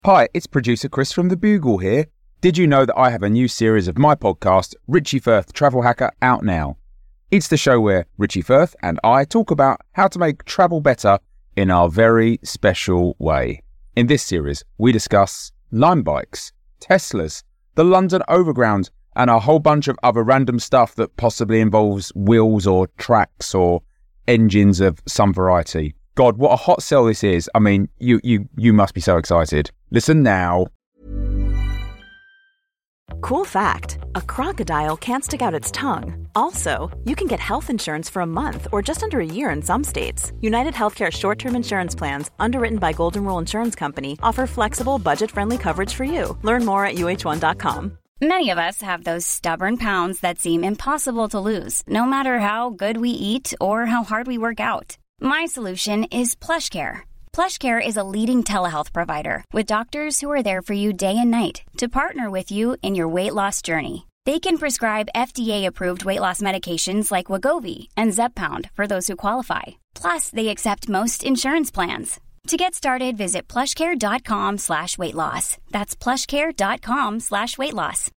Hi, it's producer Chris from The Bugle here. Did you know that I have a new series of my podcast, Richie Firth Travel Hacker, out now? It's the show where Richie Firth and I talk about how to make travel better in our very special way. In this series, we discuss Lime bikes, Teslas, the London Overground, and a whole bunch of other random stuff that possibly involves wheels or tracks or engines of some variety. God, what a hot sell this is. I mean, you must be so excited. Listen now. Cool fact, a crocodile can't stick out its tongue. Also, you can get health insurance for a month or just under a year in some states. United Healthcare short-term insurance plans, underwritten by Golden Rule Insurance Company, offer flexible, budget-friendly coverage for you. Learn more at uh1.com. Many of us have those stubborn pounds that seem impossible to lose, no matter how good we eat or how hard we work out. My solution is PlushCare. PlushCare is a leading telehealth provider with doctors who are there for you day and night to partner with you in your weight loss journey. They can prescribe FDA-approved weight loss medications like Wegovy and Zepbound for those who qualify. Plus, they accept most insurance plans. To get started, visit plushcare.com/weightloss. That's plushcare.com/weightloss.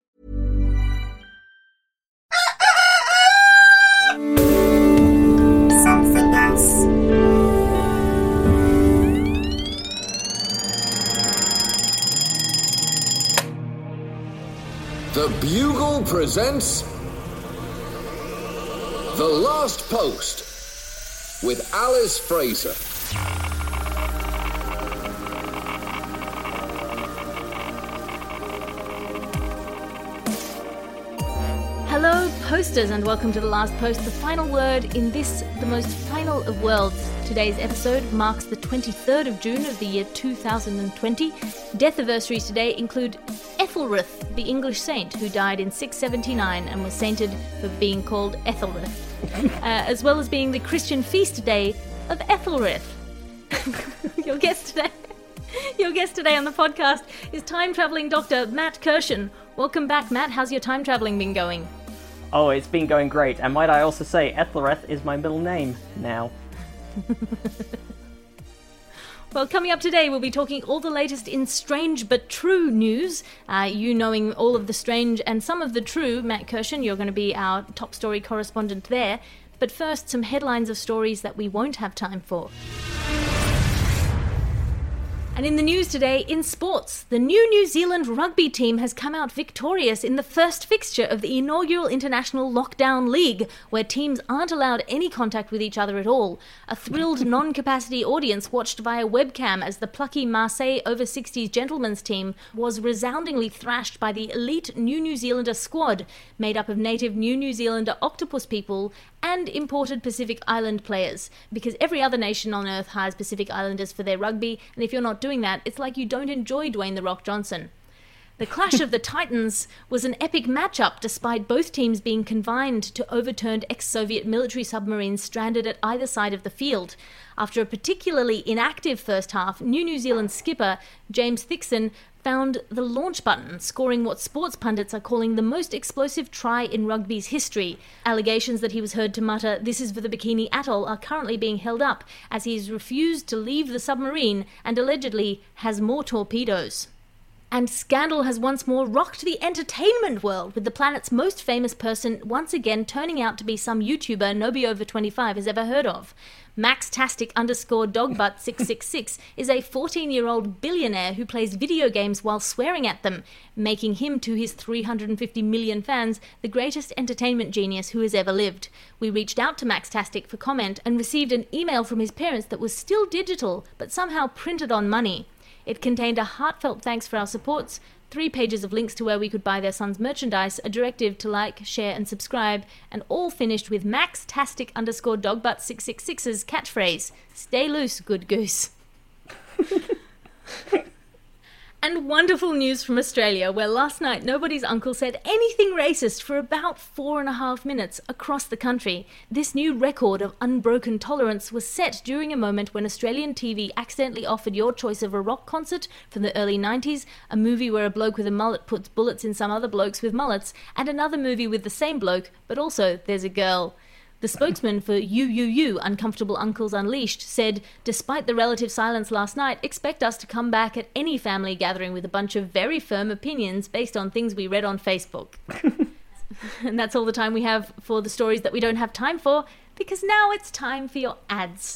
Something else. The Bugle presents The Last Post with Alice Fraser. Hello, posters, and welcome to The Last Post, the final word in this, the most final of worlds. Today's episode marks the 23rd of June of the year 2020. Death anniversaries today include Ethelred, the English saint who died in 679 and was sainted for being called Ethelred, as well as being the Christian feast day of Ethelred. Your guest today on the podcast is time-travelling Dr. Matt Kirshen. Welcome back, Matt. How's your time-travelling been going? Oh, it's been going great, and might I also say, Ethelred is my middle name now. Well, coming up today, we'll be talking all the latest in strange but true news. You knowing all of the strange and some of the true, Matt Kirshen, you're going to be our top story correspondent there. But first, some headlines of stories that we won't have time for. And in the news today, in sports, the new New Zealand rugby team has come out victorious in the first fixture of the inaugural International Lockdown League, where teams aren't allowed any contact with each other at all. A thrilled non-capacity audience watched via webcam as the plucky Marseille over-60s gentlemen's team was resoundingly thrashed by the elite New Zealander squad, made up of native New Zealander octopus people and imported Pacific Island players, because every other nation on Earth hires Pacific Islanders for their rugby, and if you're not doing that, it's like you don't enjoy Dwayne "The Rock" Johnson. The Clash of the Titans was an epic matchup despite both teams being confined to overturned ex-Soviet military submarines stranded at either side of the field. After a particularly inactive first half, New Zealand skipper James Thixton found the launch button, scoring what sports pundits are calling the most explosive try in rugby's history. Allegations that he was heard to mutter, "This is for the Bikini Atoll," are currently being held up as he's refused to leave the submarine and allegedly has more torpedoes. And scandal has once more rocked the entertainment world, with the planet's most famous person once again turning out to be some YouTuber nobody over 25 has ever heard of. Maxtastic_Dogbutt666 is a 14-year-old billionaire who plays video games while swearing at them, making him, to his 350 million fans, the greatest entertainment genius who has ever lived. We reached out to Maxtastic for comment and received an email from his parents that was still digital, but somehow printed on money. It contained a heartfelt thanks for our supports, 3 pages of links to where we could buy their son's merchandise, a directive to like, share and subscribe, and all finished with Maxtastic_Dogbutt666's catchphrase, "Stay loose, good goose." And wonderful news from Australia, where last night nobody's uncle said anything racist for about 4.5 minutes across the country. This new record of unbroken tolerance was set during a moment when Australian TV accidentally offered your choice of a rock concert from the early 90s, a movie where a bloke with a mullet puts bullets in some other blokes with mullets, and another movie with the same bloke, but also there's a girl. The spokesman for UUU, Uncomfortable Uncles Unleashed, said, "Despite the relative silence last night, expect us to come back at any family gathering with a bunch of very firm opinions based on things we read on Facebook." And that's all the time we have for the stories that we don't have time for, because now it's time for your ads.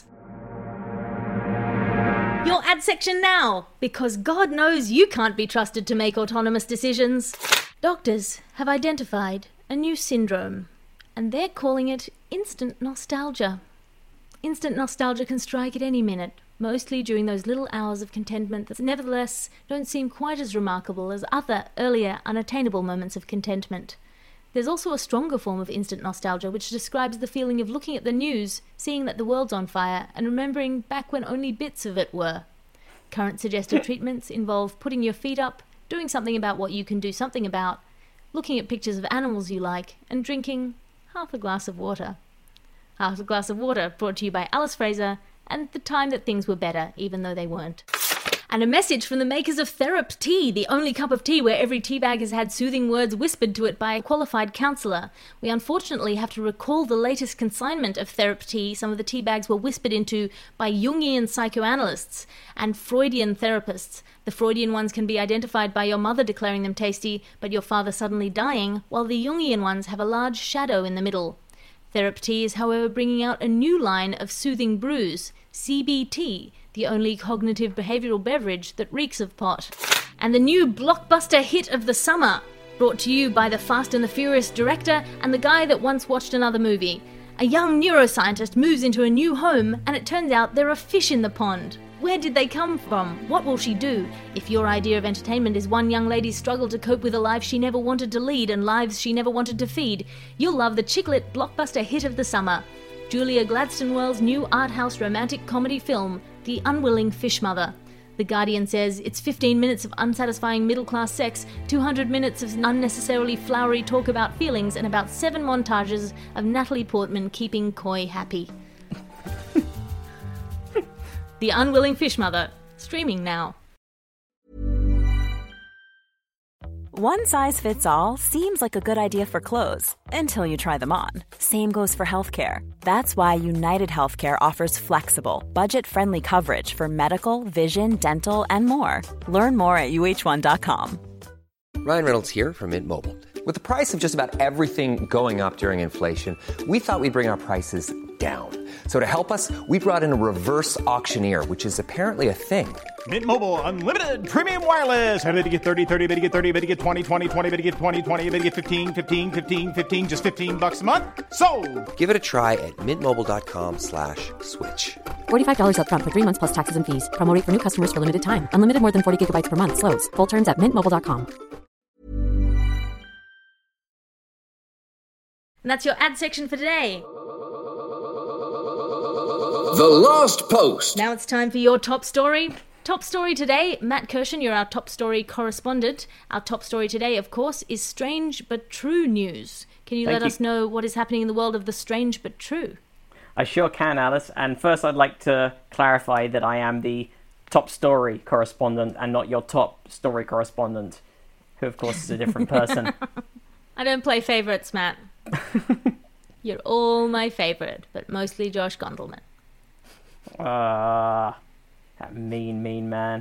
Your ad section now, because God knows you can't be trusted to make autonomous decisions. Doctors have identified a new syndrome, and they're calling it instant nostalgia. Instant nostalgia can strike at any minute, mostly during those little hours of contentment that nevertheless don't seem quite as remarkable as other, earlier, unattainable moments of contentment. There's also a stronger form of instant nostalgia which describes the feeling of looking at the news, seeing that the world's on fire, and remembering back when only bits of it were. Current suggested treatments involve putting your feet up, doing something about what you can do something about, looking at pictures of animals you like, and drinking half a glass of water. Half a glass of water, brought to you by Alice Fraser, and the time that things were better, even though they weren't. And a message from the makers of Therap Tea, the only cup of tea where every tea bag has had soothing words whispered to it by a qualified counsellor. We unfortunately have to recall the latest consignment of Therap Tea. Some of the tea bags were whispered into by Jungian psychoanalysts and Freudian therapists. The Freudian ones can be identified by your mother declaring them tasty, but your father suddenly dying, while the Jungian ones have a large shadow in the middle. Therap Tea is, however, bringing out a new line of soothing brews, CBT, the only cognitive behavioural beverage that reeks of pot. And the new blockbuster hit of the summer, brought to you by the Fast and the Furious director and the guy that once watched another movie. A young neuroscientist moves into a new home, and it turns out there are fish in the pond. Where did they come from? What will she do? If your idea of entertainment is one young lady's struggle to cope with a life she never wanted to lead and lives she never wanted to feed, you'll love the chick-lit blockbuster hit of the summer. Julia Gladstone-Well's new art house romantic comedy film, The Unwilling Fish Mother. The Guardian says it's 15 minutes of unsatisfying middle-class sex, 200 minutes of unnecessarily flowery talk about feelings, and about 7 montages of Natalie Portman keeping Coy happy. The Unwilling Fish Mother, streaming now. One size fits all seems like a good idea for clothes until you try them on. Same goes for healthcare. That's why United Healthcare offers flexible, budget-friendly coverage for medical, vision, dental, and more. Learn more at uh1.com. Ryan Reynolds here from Mint Mobile. With the price of just about everything going up during inflation, we thought we'd bring our prices down. So to help us, we brought in a reverse auctioneer, which is apparently a thing. Mint Mobile Unlimited Premium Wireless. How to get 30, 30, bit to get 30, bit to get 20, 20, 20, bit to get 20, 20, bit to get 15, 15, 15, 15, just $15 a month? Sold! Give it a try at mintmobile.com/switch. $45 up front for 3 months plus taxes and fees. Promo rate for new customers for limited time. Unlimited more than 40 gigabytes per month. Slows full terms at mintmobile.com. And that's your ad section for today. The Last Post. Now it's time for your top story. Top story today, Matt Kirshen, you're our top story correspondent. Our top story today, of course, is strange but true news. Can you let us know what is happening in the world of the strange but true? I sure can, Alice. And first I'd like to clarify that I am the top story correspondent and not your top story correspondent, who of course is a different person. I don't play favourites, Matt. You're all my favourite, but mostly Josh Gondelman. That mean man.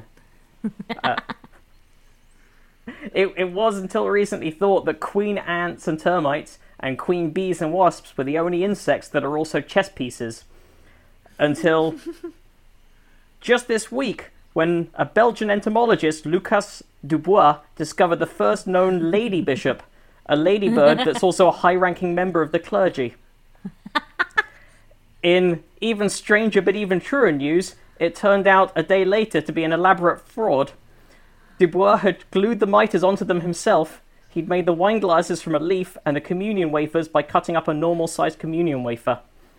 It was until recently thought that queen ants and termites and queen bees and wasps were the only insects that are also chess pieces. Until just this week, when a Belgian entomologist, Lucas Dubois, discovered the first known lady bishop, a ladybird that's also a high-ranking member of the clergy. In even stranger but even truer news, it turned out a day later to be an elaborate fraud. Dubois had glued the mitres onto them himself. He'd made the wine glasses from a leaf and the communion wafers by cutting up a normal-sized communion wafer.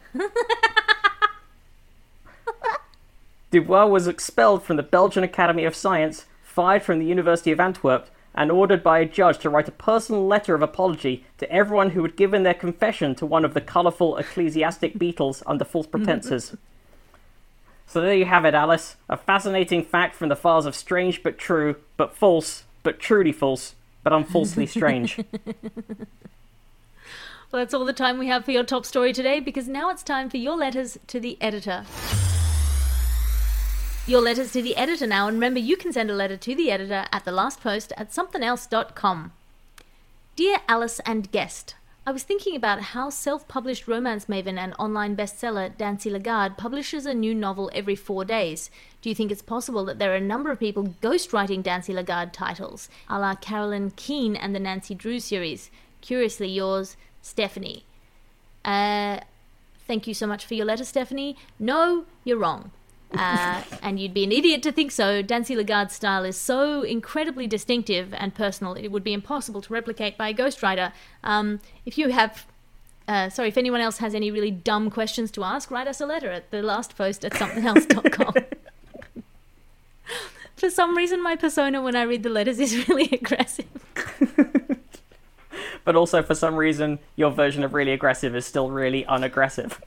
Dubois was expelled from the Belgian Academy of Science, fired from the University of Antwerp, and ordered by a judge to write a personal letter of apology to everyone who had given their confession to one of the colourful ecclesiastic beetles under false pretenses. So there you have it, Alice. A fascinating fact from the files of Strange but True, but false, but truly false, but unfalsely strange. Well, that's all the time we have for your top story today, because now it's time for your letters to the editor. Your letters to the editor now, and remember, you can send a letter to the editor at thelastpost@somethingelse.com. Dear Alice and guest, I was thinking about how self-published romance maven and online bestseller Dancy Lagarde publishes a new novel every 4 days. Do you think it's possible that there are a number of people ghostwriting Dancy Lagarde titles, a la Carolyn Keene and the Nancy Drew series? Curiously yours, Stephanie. Thank you so much for your letter, Stephanie. No, you're wrong. And you'd be an idiot to think so. Dancy Lagarde's style is so incredibly distinctive and personal, it would be impossible to replicate by a ghostwriter. If anyone else has any really dumb questions to ask, write us a letter at thelastpost@somethingelse.com. For some reason, my persona when I read the letters is really aggressive. But also, for some reason, your version of really aggressive is still really unaggressive.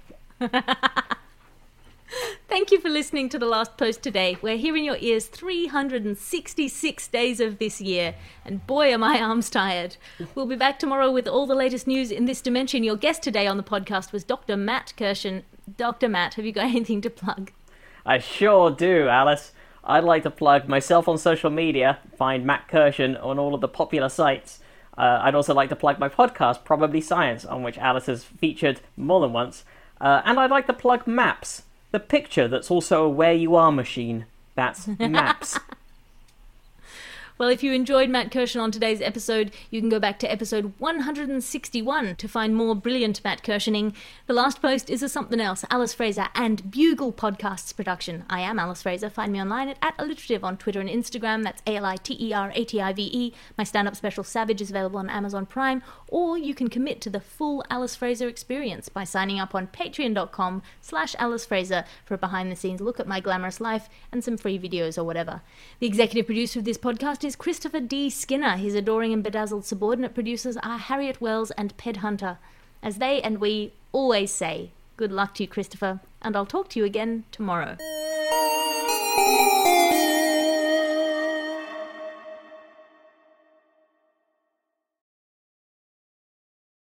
Thank you for listening to The Last Post today. We're here in your ears 366 days of this year, and boy, are my arms tired. We'll be back tomorrow with all the latest news in this dimension. Your guest today on the podcast was Dr. Matt Kirshen. Dr. Matt, have you got anything to plug? I sure do, Alice. I'd like to plug myself on social media. Find Matt Kirshen on all of the popular sites. I'd also like to plug my podcast, Probably Science, on which Alice has featured more than once. And I'd like to plug Maps, the picture that's also a where you are machine. That's Maps. Well, if you enjoyed Matt Kirshen on today's episode, you can go back to episode 161 to find more brilliant Matt Kirshening. The Last Post is a Something Else, Alice Fraser and Bugle Podcasts production. I am Alice Fraser. Find me online at @alliterative on Twitter and Instagram. That's ALITERATIVE. My stand-up special Savage is available on Amazon Prime, or you can commit to the full Alice Fraser experience by signing up on patreon.com/Alice Fraser for a behind-the-scenes look at my glamorous life and some free videos or whatever. The executive producer of this podcast is Christopher D. Skinner. His adoring and bedazzled subordinate producers are Harriet Wells and Ped Hunter. As they and we always say, good luck to you, Christopher, and I'll talk to you again tomorrow.